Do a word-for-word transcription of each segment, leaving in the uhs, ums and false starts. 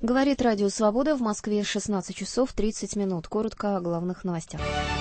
Говорит Радио Свобода, в Москве шестнадцать часов тридцать минут. Коротко о главных новостях.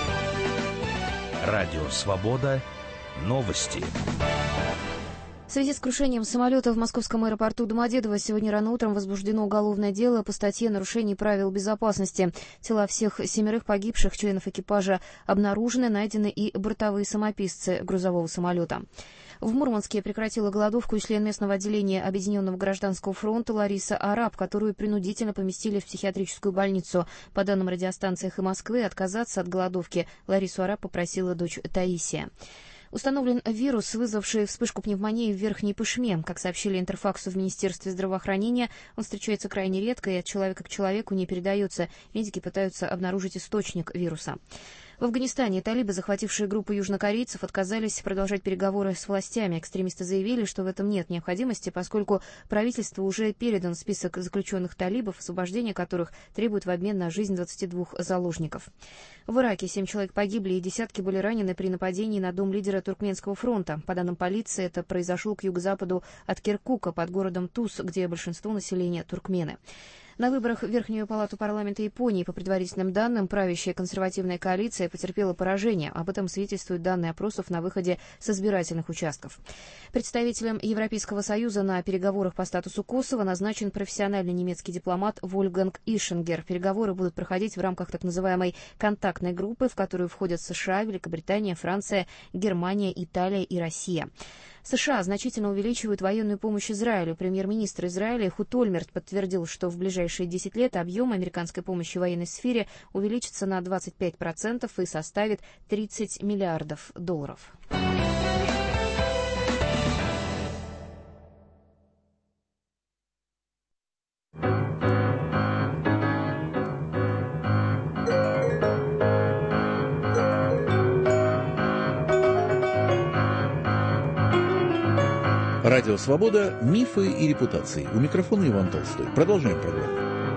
Радио Свобода. Новости. В связи с крушением самолета в московском аэропорту Домодедово сегодня рано утром возбуждено уголовное дело по статье «Нарушение правил безопасности». Тела всех семерых погибших членов экипажа обнаружены, найдены и бортовые самописцы грузового самолета. В Мурманске прекратила голодовку и член местного отделения Объединенного гражданского фронта Лариса Араб, которую принудительно поместили в психиатрическую больницу. По данным радиостанции «Эхо Москвы», отказаться от голодовки Ларису Араб попросила дочь Таисия. Установлен вирус, вызвавший вспышку пневмонии в Верхней Пышме. Как сообщили Интерфаксу в Министерстве здравоохранения, он встречается крайне редко и от человека к человеку не передается. Медики пытаются обнаружить источник вируса. В Афганистане талибы, захватившие группу южнокорейцев, отказались продолжать переговоры с властями. Экстремисты заявили, что в этом нет необходимости, поскольку правительству уже передан список заключенных талибов, освобождение которых требует в обмен на жизнь двадцати двух заложников. В Ираке семь человек погибли и десятки были ранены при нападении на дом лидера Туркменского фронта. По данным полиции, это произошло к юго-западу от Киркука, под городом Туз, где большинство населения туркмены. На выборах в Верхнюю палату парламента Японии, по предварительным данным, правящая консервативная коалиция потерпела поражение. Об этом свидетельствуют данные опросов на выходе с избирательных участков. Представителем Европейского Союза на переговорах по статусу Косово назначен профессиональный немецкий дипломат Вольфганг Ишингер. Переговоры будут проходить в рамках так называемой контактной группы, в которую входят США, Великобритания, Франция, Германия, Италия и Россия. США значительно увеличивают военную помощь Израилю. Премьер-министр Израиля Эхуд Ольмерт подтвердил, что в ближайшие десять лет объем американской помощи в военной сфере увеличится на двадцать пять процентов и составит тридцать миллиардов долларов. Радио «Свобода. Мифы и репутации». У микрофона Иван Толстой. Продолжаем программу.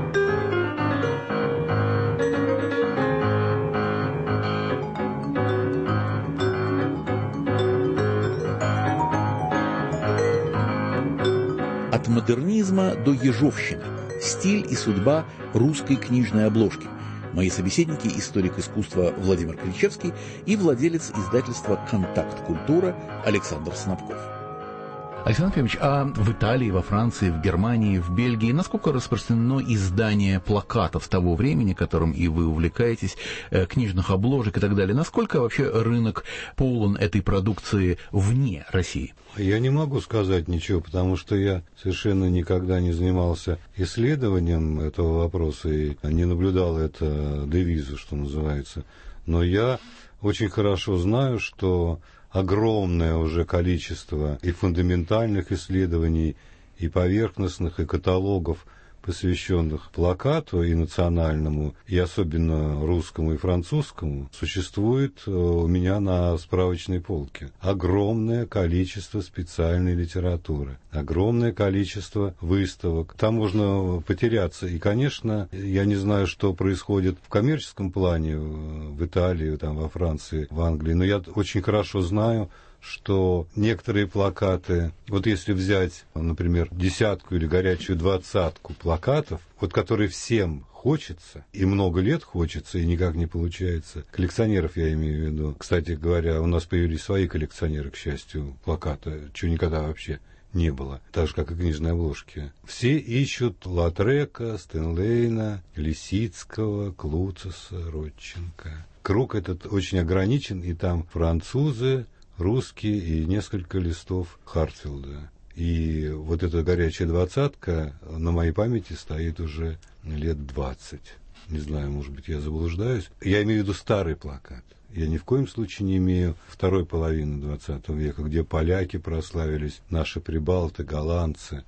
От модернизма до ежовщины. Стиль и судьба русской книжной обложки. Мои собеседники – историк искусства Владимир Кличевский и владелец издательства «Контакт Культура» Александр Снабков. Александр Федорович, а в Италии, во Франции, в Германии, в Бельгии насколько распространено издание плакатов того времени, которым и вы увлекаетесь, книжных обложек и так далее? Насколько вообще рынок полон этой продукции вне России? Я не могу сказать ничего, потому что я совершенно никогда не занимался исследованием этого вопроса и не наблюдал это девизу, что называется. Но я очень хорошо знаю, что огромное уже количество и фундаментальных исследований, и поверхностных, и каталогов, посвященных плакату и национальному, и особенно русскому и французскому, существует у меня на справочной полке. Огромное количество специальной литературы, огромное количество выставок. Там можно потеряться. И, конечно, я не знаю, что происходит в коммерческом плане в Италии, там, во Франции, в Англии, но я очень хорошо знаю, что некоторые плакаты, вот если взять, например, десятку или горячую двадцатку плакатов, вот которые всем хочется, и много лет хочется, и никак не получается, коллекционеров я имею в виду. Кстати говоря, у нас появились свои коллекционеры, к счастью, плаката, чего никогда вообще не было, так же, как и книжные обложки. Все ищут Латрека, Стенлейна, Лисицкого, Клуцеса, Родченко. Круг этот очень ограничен, и там французы, русские и несколько листов Хартфилда. И вот эта горячая двадцатка на моей памяти стоит уже лет двадцать. Не знаю, может быть, я заблуждаюсь. Я имею в виду старый плакат. Я ни в коем случае не имею второй половины двадцатого века, где поляки прославились, наши прибалты, голландцы.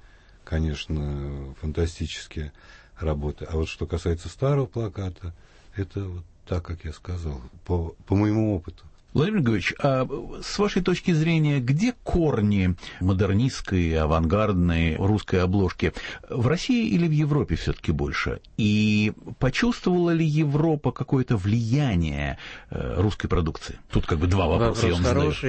Конечно, фантастические работы. А вот что касается старого плаката, это вот так, как я сказал, по, по моему опыту. Владимир Григорьевич, а с вашей точки зрения, где корни модернистской, авангардной русской обложки? В России или в Европе все-таки больше? И почувствовала ли Европа какое-то влияние русской продукции? Тут как бы два вопроса. Вопрос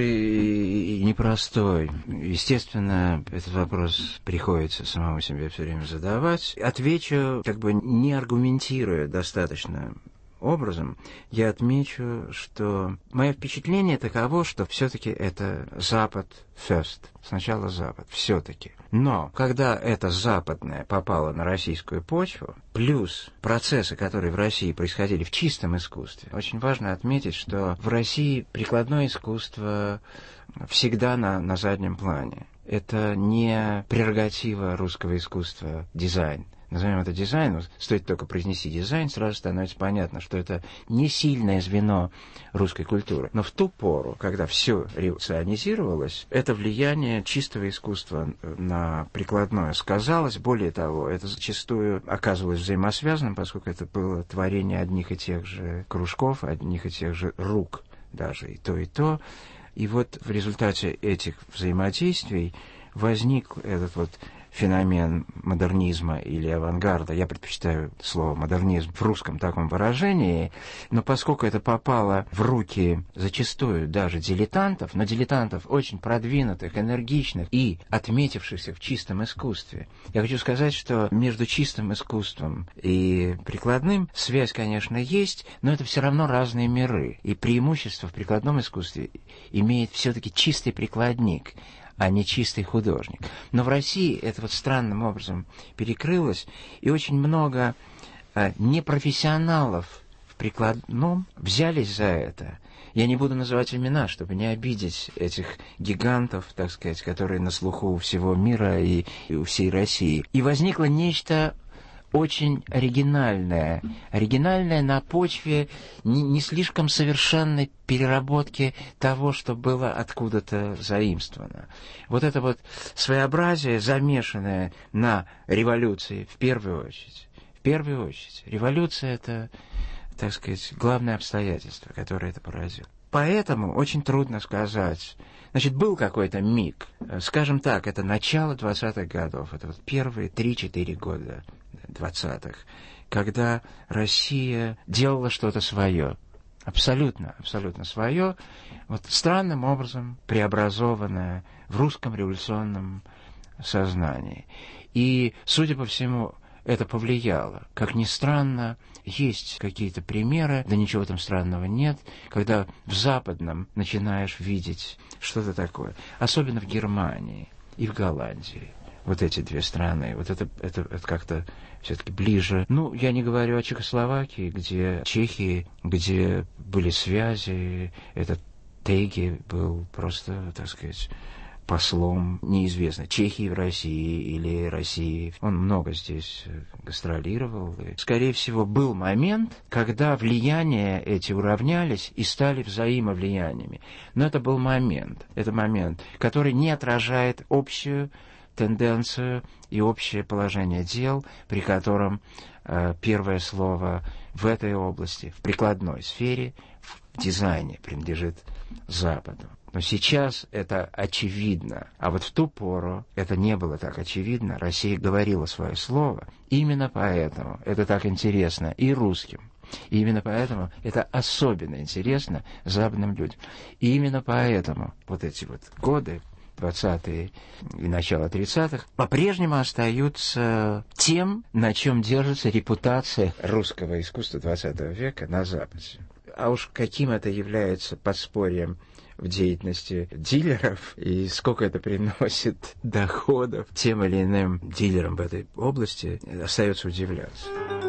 хороший и непростой. Естественно, этот вопрос приходится самому себе все время задавать. Отвечу, как бы не аргументируя достаточно образом, я отмечу, что мое впечатление таково, что все-таки это Запад first, сначала Запад, все-таки. Но когда это западное попало на российскую почву, плюс процессы, которые в России происходили в чистом искусстве, очень важно отметить, что в России прикладное искусство всегда на, на заднем плане. Это не прерогатива русского искусства дизайн. Назовем это дизайн, стоит только произнести дизайн, сразу становится понятно, что это не сильное звено русской культуры. Но в ту пору, когда все революционизировалось, это влияние чистого искусства на прикладное сказалось. Более того, это зачастую оказывалось взаимосвязанным, поскольку это было творение одних и тех же кружков, одних и тех же рук, даже и то, и то. И вот в результате этих взаимодействий возник этот вот феномен модернизма или авангарда. Я предпочитаю слово модернизм в русском таком выражении, но поскольку это попало в руки зачастую даже дилетантов, но дилетантов очень продвинутых, энергичных и отметившихся в чистом искусстве, я хочу сказать, что между чистым искусством и прикладным связь, конечно, есть, но это все равно разные миры. И преимущество в прикладном искусстве имеет все-таки чистый прикладник, а не чистый художник. Но в России это вот странным образом перекрылось, и очень много а, непрофессионалов в прикладном взялись за это. Я не буду называть имена, чтобы не обидеть этих гигантов, так сказать, которые на слуху у всего мира и, и у всей России. И возникло нечто очень оригинальное. Оригинальное на почве не, не слишком совершенной переработки того, что было откуда-то заимствовано. Вот это вот своеобразие, замешанное на революции, в первую очередь. В первую очередь. Революция — это, так сказать, главное обстоятельство, которое это поразило. Поэтому очень трудно сказать. Значит, был какой-то миг, скажем так, это начало двадцатых годов, это вот первые три-четыре года двадцатых, когда Россия делала что-то свое, абсолютно, абсолютно свое, вот странным образом преобразованное в русском революционном сознании. И, судя по всему, это повлияло. Как ни странно, есть какие-то примеры, да ничего там странного нет, когда в западном начинаешь видеть что-то такое. Особенно в Германии и в Голландии. Вот эти две страны. Вот это, это, это как-то все-таки ближе. Ну, я не говорю о Чехословакии, где Чехии, где были связи. Этот Теги был просто, так сказать, послом, неизвестно, Чехии в России или России. Он много здесь гастролировал. И, скорее всего, был момент, когда влияния эти уравнялись и стали взаимовлияниями. Но это был момент, это момент, который не отражает общую тенденцию и общее положение дел, при котором э, первое слово в этой области, в прикладной сфере, в дизайне принадлежит Западу. Но сейчас это очевидно. А вот в ту пору это не было так очевидно. Россия говорила свое слово. Именно поэтому это так интересно и русским. И именно поэтому это особенно интересно западным людям. И именно поэтому вот эти вот годы, двадцатые и начало тридцатых, по-прежнему остаются тем, на чем держится репутация русского искусства двадцатого века на Западе. А уж каким это является подспорьем в деятельности дилеров и сколько это приносит доходов тем или иным дилерам в этой области, остается удивляться.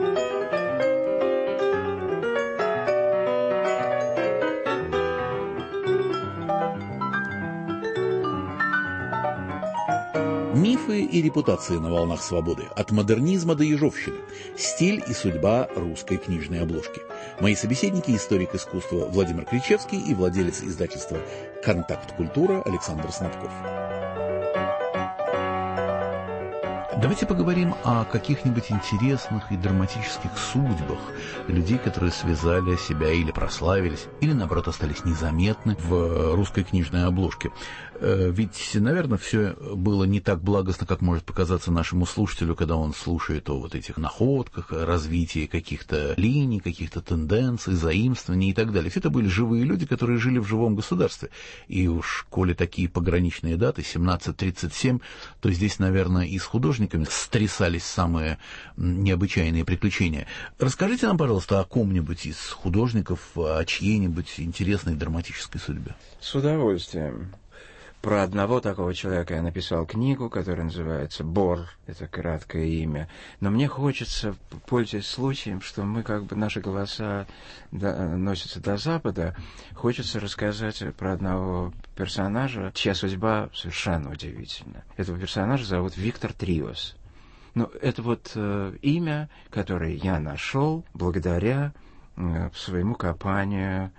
Мифы и репутации на волнах свободы. От модернизма до ежовщины. Стиль и судьба русской книжной обложки. Мои собеседники — историк искусства Владимир Кричевский и владелец издательства «Контакт Культура» Александр Снабков. Давайте поговорим о каких-нибудь интересных и драматических судьбах людей, которые связали себя или прославились, или, наоборот, остались незаметны в русской книжной обложке. Ведь, наверное, все было не так благостно, как может показаться нашему слушателю, когда он слушает о вот этих находках, о развитии каких-то линий, каких-то тенденций, заимствований и так далее. Все это были живые люди, которые жили в живом государстве. И уж, коли такие пограничные даты, семнадцать тридцать семь, то здесь, наверное, и с художниками стрясались самые необычайные приключения. Расскажите нам, пожалуйста, о ком-нибудь из художников, о чьей-нибудь интересной драматической судьбе. С удовольствием. Про одного такого человека я написал книгу, которая называется «Бор», это краткое имя. Но мне хочется, пользуясь случаем, что мы как бы, наши голоса до, носятся до Запада, хочется рассказать про одного персонажа, чья судьба совершенно удивительна. Этого персонажа зовут Виктор Тривос. Ну, это вот э, имя, которое я нашел благодаря э, своему копанию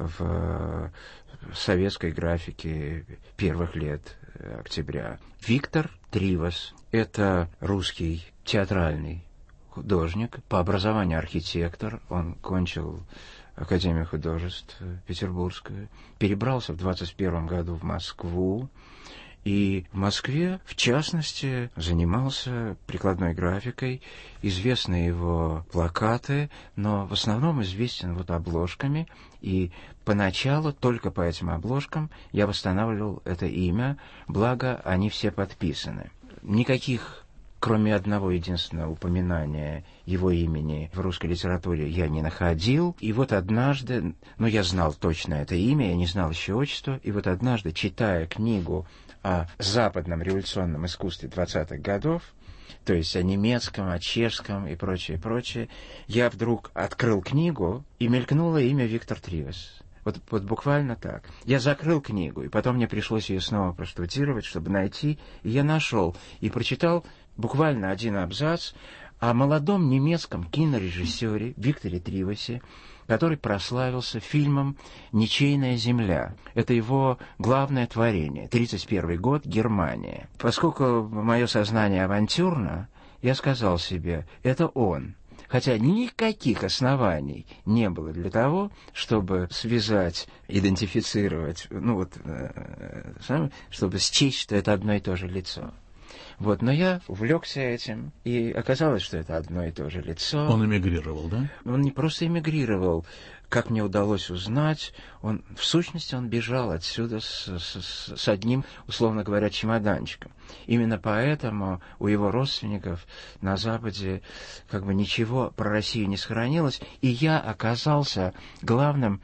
в советской графике первых лет октября. Виктор Тривос – это русский театральный художник, по образованию архитектор. Он кончил Академию художеств Петербургскую, перебрался в двадцать первом году в Москву, и в Москве, в частности, занимался прикладной графикой. Известны его плакаты, но в основном известен вот обложками. И поначалу только по этим обложкам я восстанавливал это имя, благо они все подписаны. Никаких, кроме одного единственного упоминания его имени в русской литературе, я не находил. И вот однажды, ну я знал точно это имя, я не знал еще отчества, и вот однажды, читая книгу о западном революционном искусстве двадцатых годов, то есть о немецком, о чешском и прочее, прочее, я вдруг открыл книгу, и мелькнуло имя Виктор Тривос. Вот, вот буквально так. Я закрыл книгу, и потом мне пришлось ее снова проштудировать, чтобы найти, и я нашел, и прочитал буквально один абзац о молодом немецком кинорежиссере Викторе Тривосе, который прославился фильмом «Ничейная земля». Это его главное творение. тридцать первый год, Германия. Поскольку мое сознание авантюрно, я сказал себе, это он. Хотя никаких оснований не было для того, чтобы связать, идентифицировать, ну вот, чтобы счесть, что это одно и то же лицо. Вот, но я увлекся этим, и оказалось, что это одно и то же лицо. Он эмигрировал, да? Он не просто эмигрировал. Как мне удалось узнать, он, в сущности, он бежал отсюда с, с, с одним, условно говоря, чемоданчиком. Именно поэтому у его родственников на Западе как бы ничего про Россию не сохранилось, и я оказался главным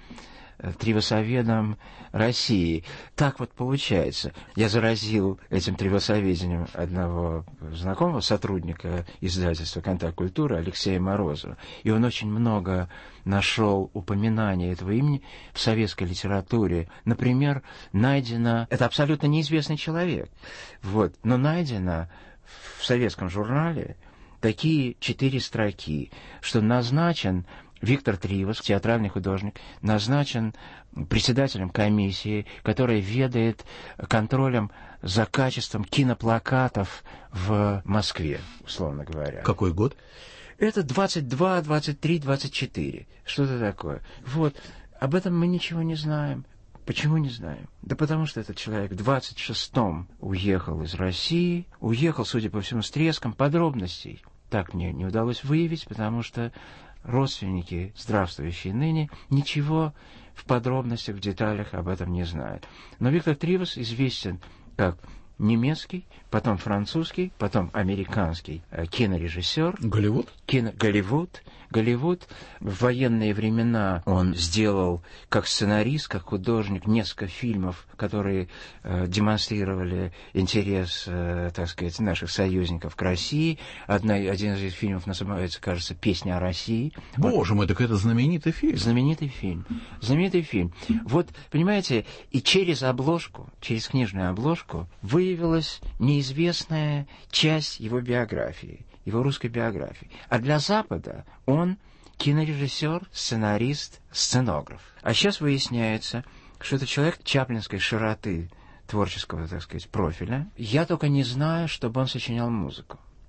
тривосоведом России. Так вот получается. Я заразил этим тривосоведением одного знакомого сотрудника издательства «Контакт Культуры» Алексея Морозова. И он очень много нашел упоминаний этого имени в советской литературе. Например, найдено... Это абсолютно неизвестный человек. Вот. Но найдено в советском журнале такие четыре строки, что назначен Виктор Тривос, театральный художник, назначен председателем комиссии, которая ведает контролем за качеством киноплакатов в Москве, условно говоря. Какой год? Это двадцать два, двадцать три, двадцать четыре. Что-то такое. Вот. Об этом мы ничего не знаем. Почему не знаем? Да потому что этот человек в двадцать шестом уехал из России, уехал, судя по всему, с треском. Подробностей так мне не удалось выявить, потому что родственники, здравствующие ныне, ничего в подробностях, в деталях об этом не знают. Но Виктор Тривос известен как немецкий, потом французский, потом американский кинорежиссер. Голливуд? Кино... Голливуд. Голливуд. В военные времена он сделал как сценарист, как художник несколько фильмов, которые э, демонстрировали интерес, э, так сказать, наших союзников к России. Одна, один из этих фильмов называется, кажется, «Песня о России». Боже мой, так это знаменитый фильм. Знаменитый фильм. Знаменитый фильм. Вот, понимаете, и через обложку, через книжную обложку выявилась неизвестная часть его биографии, его русской биографии. А для Запада он кинорежиссер, сценарист, сценограф. А сейчас выясняется, что это человек чаплинской широты творческого, так сказать, профиля. Я только не знаю, чтобы он сочинял музыку.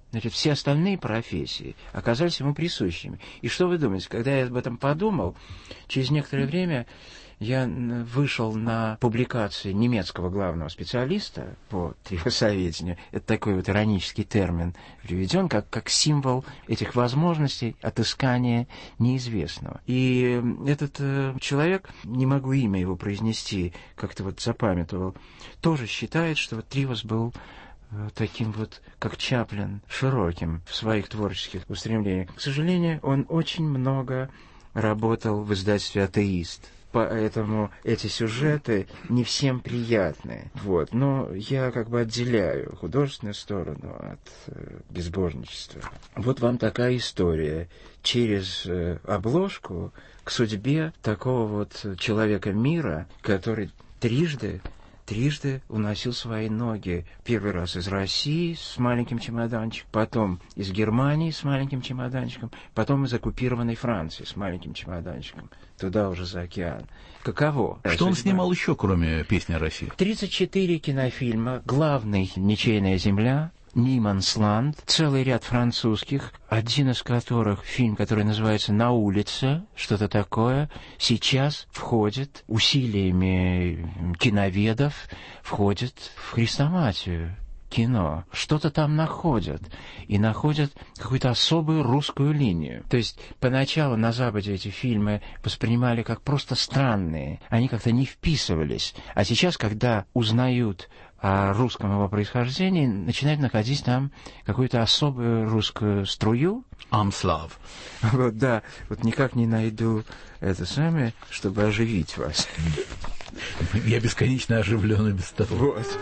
Значит, все остальные профессии оказались ему присущими. И что вы думаете, когда я об этом подумал, через некоторое время я вышел на публикации немецкого главного специалиста по тревосоведению. Это такой вот иронический термин приведен, как, как символ этих возможностей отыскания неизвестного. И этот э, человек, не могу имя его произнести, как-то вот запамятовал, тоже считает, что вот Тривос был э, таким вот, как Чаплин, широким в своих творческих устремлениях. К сожалению, он очень много работал в издательстве «Атеист». Поэтому эти сюжеты не всем приятны. Вот. Но я как бы отделяю художественную сторону от э, безбожничества. Вот вам такая история. Через э, обложку к судьбе такого вот человека мира, который трижды трижды уносил свои ноги. Первый раз из России с маленьким чемоданчиком, потом из Германии с маленьким чемоданчиком, потом из оккупированной Франции с маленьким чемоданчиком. Туда уже за океан. Каково? Что он снимал еще, кроме «Песни о России»? тридцать четыре кинофильма. Главный «Ничейная земля», «Нимансланд», целый ряд французских, один из которых, фильм, который называется «На улице», что-то такое, сейчас входит усилиями киноведов, входит в хрестоматию кино. Что-то там находят. И находят какую-то особую русскую линию. То есть поначалу на Западе эти фильмы воспринимали как просто странные. Они как-то не вписывались. А сейчас, когда узнают о русском его происхождении, начинают находить там какую-то особую русскую струю. Амслав. Вот, да. Вот никак не найду это самое, чтобы оживить вас. Я бесконечно оживлен и без того. Вот.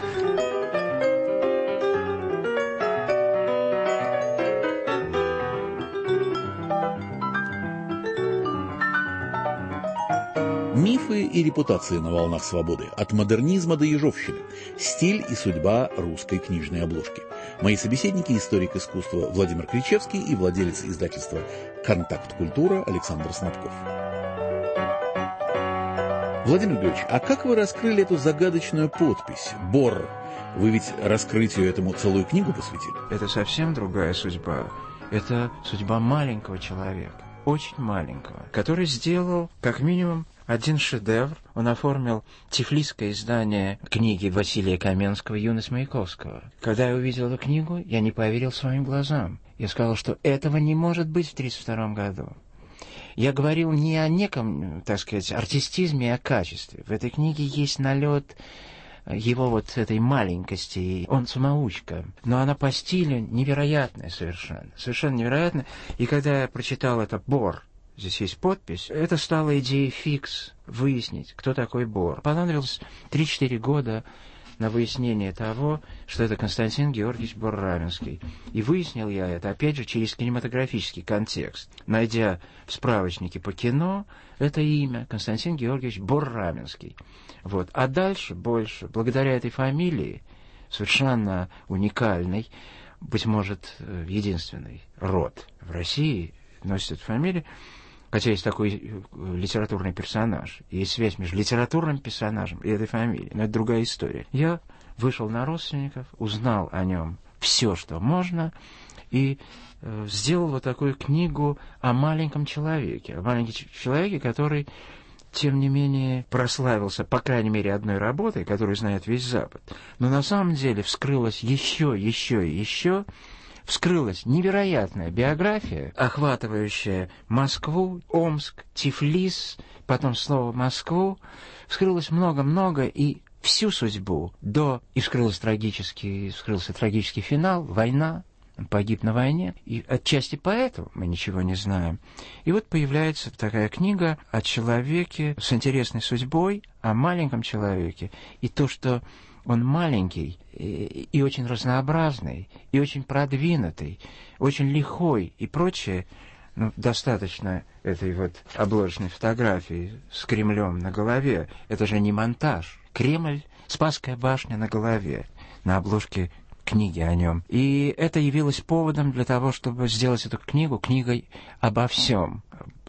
Мифы и репутации на волнах свободы. От модернизма до ежовщины. Стиль и судьба русской книжной обложки. Мои собеседники – историк искусства Владимир Кричевский и владелец издательства «Контакт Культура» Александр Снабков. Владимир Григорьевич, а как вы раскрыли эту загадочную подпись «Бор»? Вы ведь раскрытию этому целую книгу посвятили. Это совсем другая судьба. Это судьба маленького человека, очень маленького, который сделал, как минимум, один шедевр. Он оформил тифлисское издание книги Василия Каменского «Юность Маяковского». Когда я увидел эту книгу, я не поверил своим глазам. Я сказал, что этого не может быть в тридцать втором году. Я говорил не о неком, так сказать, артистизме, а о качестве. В этой книге есть налет его вот этой маленькости. Он самоучка. Но она по стилю невероятная совершенно. Совершенно невероятная. И когда я прочитал это «Бор», здесь есть подпись, это стало идеей фикс выяснить, кто такой Бор. Понадобилось три-четыре года на выяснение того, что это Константин Георгиевич Бор-Раменский. И выяснил я это, опять же, через кинематографический контекст. Найдя в справочнике по кино это имя Константин Георгиевич Бор-Раменский. Вот. А дальше больше, благодаря этой фамилии, совершенно уникальный, быть может, единственный род в России носит эту фамилию, хотя есть такой литературный персонаж, есть связь между литературным персонажем и этой фамилией, но это другая история. Я вышел на родственников, узнал о нем все, что можно, и э, сделал вот такую книгу о маленьком человеке, о маленьком человеке, который, тем не менее, прославился, по крайней мере, одной работой, которую знает весь Запад. Но на самом деле вскрылось еще, еще и еще. Вскрылась невероятная биография, охватывающая Москву, Омск, Тифлис, потом снова Москву. Вскрылось много-много, и всю судьбу до... И вскрылся трагический, вскрылся трагический финал, война, он погиб на войне, и отчасти поэтому мы ничего не знаем. И вот появляется такая книга о человеке с интересной судьбой, о маленьком человеке, и то, что он маленький и, и очень разнообразный, и очень продвинутый, очень лихой и прочее. Ну, достаточно этой вот обложечной фотографии с Кремлем на голове. Это же не монтаж. Кремль, Спасская башня на голове, на обложке книги о нем. И это явилось поводом для того, чтобы сделать эту книгу книгой обо всем.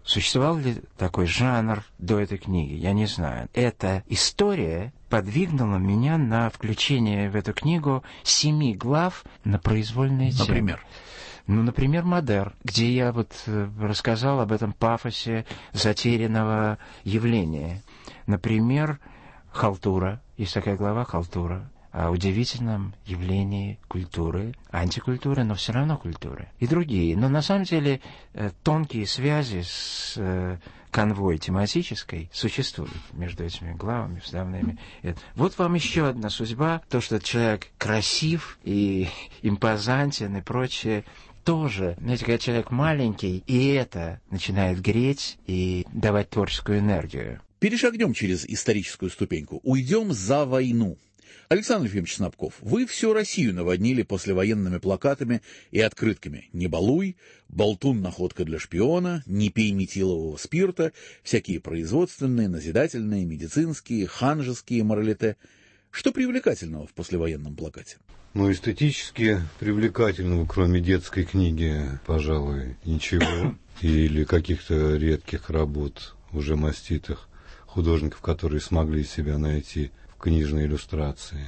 Существовал ли такой жанр до этой книги? Я не знаю. Эта история подвигнула меня на включение в эту книгу семи глав на произвольные темы. Например? Ну, например, «Модер», где я вот рассказал об этом пафосе затерянного явления. Например, «Халтура». Есть такая глава «Халтура». О удивительном явлении культуры, антикультуры, но все равно культуры. И другие. Но на самом деле тонкие связи с канвой тематической существуют между этими главами, вставными. Вот вам еще одна судьба. То, что человек красив и импозантен и прочее, тоже, знаете, когда человек маленький, и это начинает греть и давать творческую энергию. Перешагнем через историческую ступеньку. Уйдем за войну. Александр Ефимович Снабков, вы всю Россию наводнили послевоенными плакатами и открытками. «Не балуй», «Болтун, находка для шпиона», «Не пей метилового спирта», всякие производственные, назидательные, медицинские, ханжеские моралите. Что привлекательного в послевоенном плакате? Ну, эстетически привлекательного, кроме детской книги, пожалуй, ничего. Или каких-то редких работ, уже маститых художников, которые смогли себя найти в книжной иллюстрации.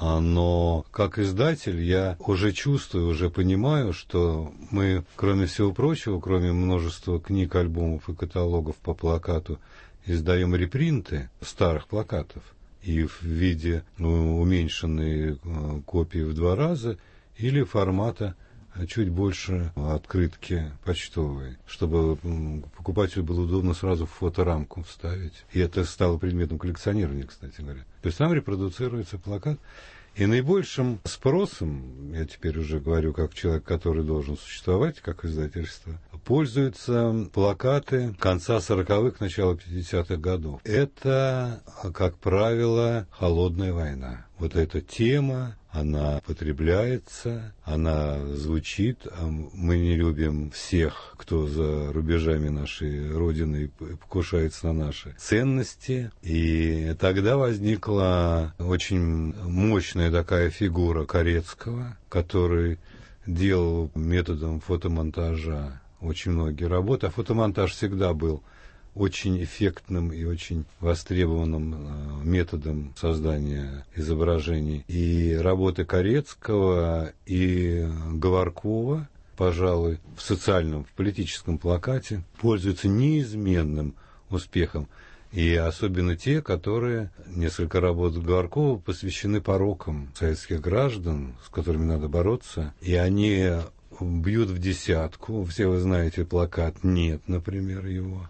Но как издатель я уже чувствую, уже понимаю, что мы, кроме всего прочего, кроме множества книг, альбомов и каталогов по плакату, издаем репринты старых плакатов и в виде ну, уменьшенной э, копии в два раза или формата чуть больше открытки почтовой, чтобы покупателю было удобно сразу в фоторамку вставить. И это стало предметом коллекционирования, кстати говоря. То есть там репродуцируется плакат. И наибольшим спросом, я теперь уже говорю как человек, который должен существовать, как издательство, пользуются плакаты конца сороковых, начала пятидесятых годов. Это, как правило, холодная война. Вот эта тема, она потребляется, она звучит. Мы не любим всех, кто за рубежами нашей Родины покушается на наши ценности. И тогда возникла очень мощная такая фигура Корецкого, который делал методом фотомонтажа очень многие работы. А фотомонтаж всегда был очень эффектным и очень востребованным методом создания изображений. И работы Корецкого и Говоркова, пожалуй, в социальном, в политическом плакате пользуются неизменным успехом. И особенно те, которые, несколько работ Говоркова посвящены порокам советских граждан, с которыми надо бороться. И они бьют в десятку. Все вы знаете плакат «Нет», например, его.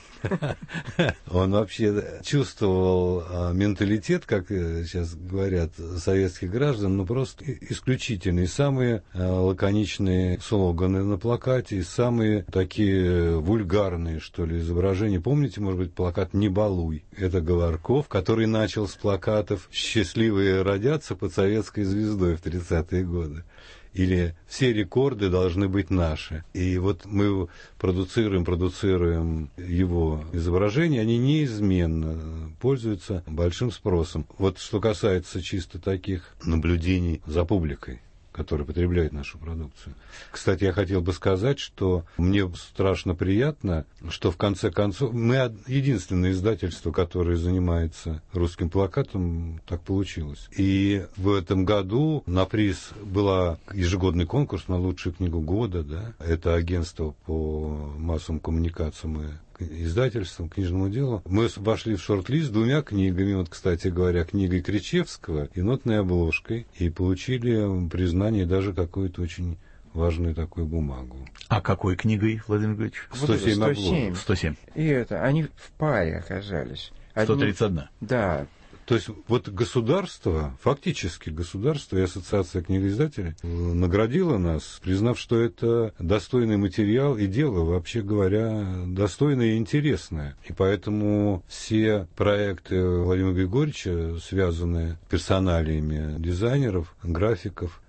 Он вообще чувствовал менталитет, как сейчас говорят, советских граждан, ну просто исключительный. Самые лаконичные слоганы на плакате, самые такие вульгарные, что ли, изображения. Помните, может быть, плакат «Не балуй»? Это Говорков, который начал с плакатов «Счастливые родятся под советской звездой» в тридцатые годы. Или «Все рекорды должны быть наши». И вот мы продуцируем, продуцируем его изображения, они неизменно пользуются большим спросом. Вот что касается чисто таких наблюдений за публикой, которые потребляют нашу продукцию. Кстати, я хотел бы сказать, что мне страшно приятно, что в конце концов мы единственное издательство, которое занимается русским плакатом, так получилось. И в этом году на приз был ежегодный конкурс на лучшую книгу года, да, это агентство по массовым коммуникациям и издательством, книжному делу. Мы вошли в шорт-лист с двумя книгами, вот, кстати говоря, книгой Кричевского и нотной обложкой, и получили признание, даже какую-то очень важную такую бумагу. А какой книгой, Владимир Григорьевич? сто семь обложек. сто семь. И это, они в паре оказались. сто тридцать один. Да. То есть вот государство, фактически государство и Ассоциация книгоиздателей наградило нас, признав, что это достойный материал и дело, вообще говоря, достойное и интересное. И поэтому все проекты Владимира Григорьевича, связанные с персоналиями дизайнеров, графиков,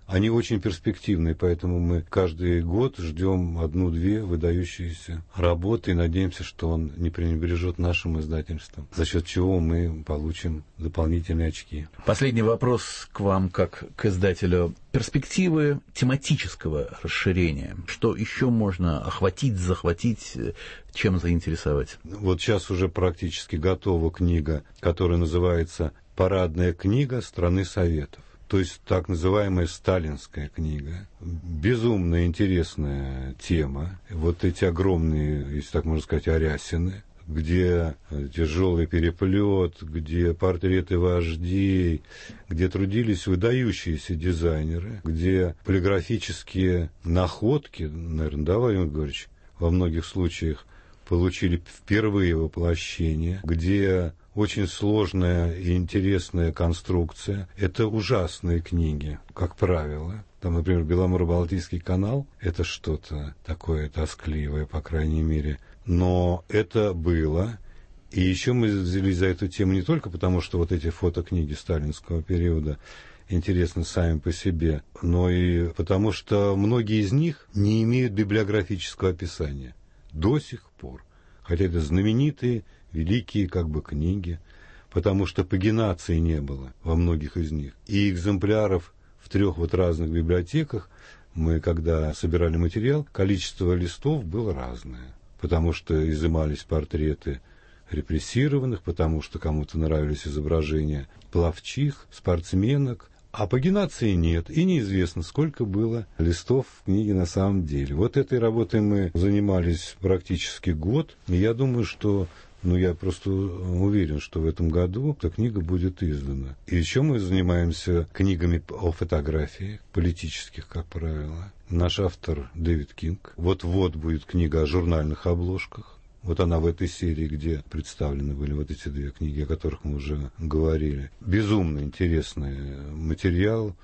Они очень перспективные, поэтому мы каждый год ждем одну-две выдающиеся работы и надеемся, что он не пренебрежет нашим издательством, за счет чего мы получим дополнительные очки. Последний вопрос к вам, как к издателю. Перспективы тематического расширения. Что еще можно охватить, захватить, чем заинтересовать? Вот сейчас уже практически готова книга, которая называется «Парадная книга страны Советов». То есть так называемая сталинская книга. Безумно интересная тема. Вот эти огромные, если так можно сказать, арясины, где тяжелый переплет, где портреты вождей, где трудились выдающиеся дизайнеры, где полиграфические находки, наверное, да, Владимир Григорьевич, во многих случаях получили впервые воплощение, где очень сложная и интересная конструкция. Это ужасные книги, как правило. Там, например, Беломоро-Балтийский канал – это что-то такое тоскливое, по крайней мере. Но это было. И еще мы взялись за эту тему не только потому, что вот эти фотокниги сталинского периода интересны сами по себе, но и потому, что многие из них не имеют библиографического описания до сих пор. Хотя это знаменитые, великие как бы книги, потому что пагинации не было во многих из них. И экземпляров в трех вот разных библиотеках мы, когда собирали материал, количество листов было разное, потому что изымались портреты репрессированных, потому что кому-то нравились изображения пловчих, спортсменок, а пагинации нет, и неизвестно, сколько было листов в книге на самом деле. Вот этой работой мы занимались практически год, и я думаю, что, ну, я просто уверен, что в этом году эта книга будет издана. И еще мы занимаемся книгами о фотографии, политических, как правило. Наш автор Дэвид Кинг. Вот-вот будет книга о журнальных обложках. Вот она в этой серии, где представлены были вот эти две книги, о которых мы уже говорили. Безумно интересный материал,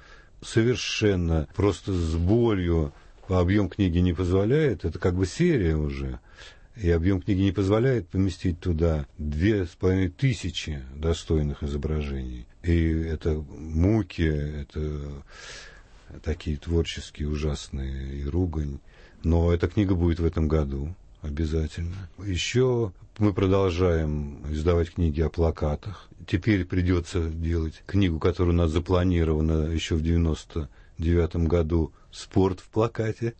совершенно просто с болью. Объем книги не позволяет, это как бы серия уже, и объем книги не позволяет поместить туда две с половиной тысячи достойных изображений. И это муки, это такие творческие ужасные и ругань. Но эта книга будет в этом году. Обязательно. Еще мы продолжаем издавать книги о плакатах. Теперь придется делать книгу, которая у нас запланирована еще в девяносто девятом году, «Спорт в плакате».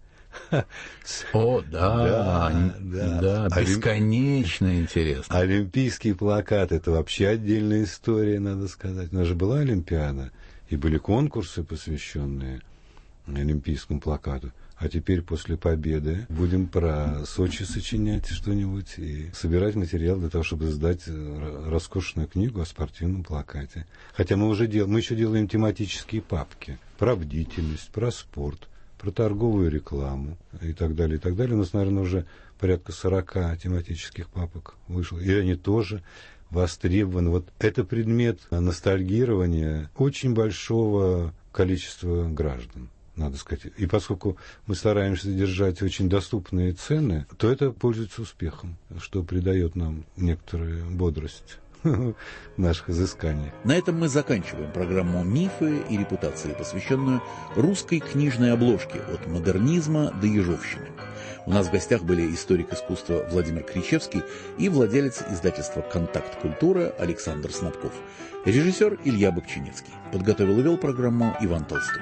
О, да, да, да, да, бесконечно Олимп... интересно. Олимпийский плакат – это вообще отдельная история, надо сказать. У нас же была Олимпиада, и были конкурсы, посвященные олимпийскому плакату. А теперь после победы будем про Сочи сочинять что-нибудь и собирать материал для того, чтобы сдать роскошную книгу о спортивном плакате. Хотя мы уже дел... мы еще делаем тематические папки про бдительность, про спорт, про торговую рекламу и так далее, и так далее. У нас, наверное, уже порядка сорока тематических папок вышло. И они тоже востребованы. Вот это предмет ностальгирования очень большого количества граждан, надо сказать. И поскольку мы стараемся держать очень доступные цены, то это пользуется успехом, что придает нам некоторую бодрость в наших изысканиях. На этом мы заканчиваем программу «Мифы и репутации», посвященную русской книжной обложке от модернизма до ежовщины. У нас в гостях были историк искусства Владимир Кричевский и владелец издательства «Контакт Культура» Александр Снабков. Режиссер Илья Богчинецкий. Подготовил и вел программу Иван Толстой.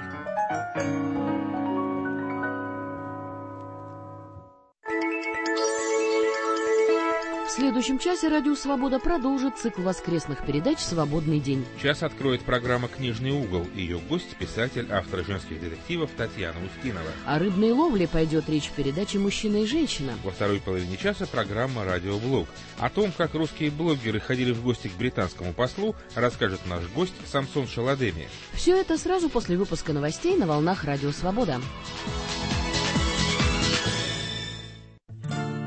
В следующем часе «Радио Свобода» продолжит цикл воскресных передач «Свободный день». Час откроет программа «Книжный угол». Ее гость – писатель, автор женских детективов Татьяна Устинова. О рыбной ловле пойдет речь в передаче «Мужчина и женщина». Во второй половине часа программа «Радиоблог». О том, как русские блогеры ходили в гости к британскому послу, расскажет наш гость Самсон Шаладеми. Все это сразу после выпуска новостей на волнах «Радио Свобода».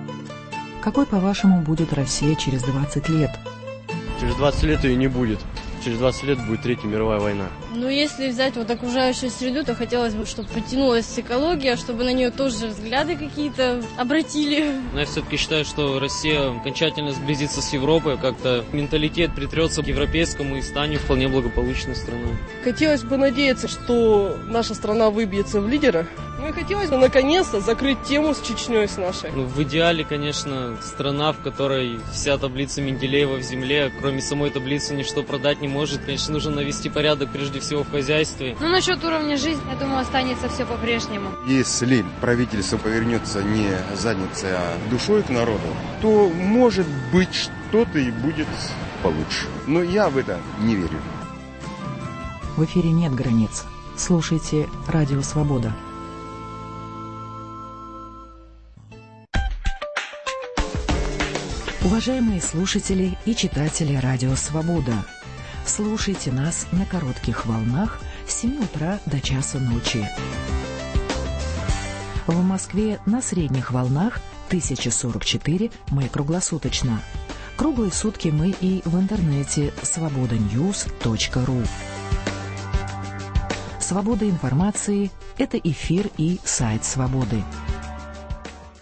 Какой, по-вашему, будет Россия через двадцать лет? Через двадцать лет ее не будет. через двадцать лет будет Третья мировая война. Ну, если взять вот окружающую среду, то хотелось бы, чтобы потянулась экология, чтобы на нее тоже взгляды какие-то обратили. Но я все-таки считаю, что Россия окончательно сблизится с Европой, как-то менталитет притрется к европейскому и станет вполне благополучной страной. Хотелось бы надеяться, что наша страна выбьется в лидеры. Ну и хотелось бы наконец-то закрыть тему с Чечней, с нашей. Ну, в идеале, конечно, страна, в которой вся таблица Менделеева в земле, кроме самой таблицы, ничто продать не может. Конечно, нужно навести порядок прежде всего в хозяйстве. Ну, насчет уровня жизни, я думаю, останется все по-прежнему. Если правительство повернется не задницей, а душой к народу, то, может быть, что-то и будет получше. Но я в это не верю. В эфире нет границ. Слушайте «Радио Свобода». Уважаемые слушатели и читатели «Радио Свобода», слушайте нас на коротких волнах с семи утра до часа ночи. В Москве на средних волнах тысяча сорок четыре, мы круглосуточно. Круглые сутки мы и в интернете свобода ньюс точка ру. Свобода информации – это эфир и сайт «Свободы».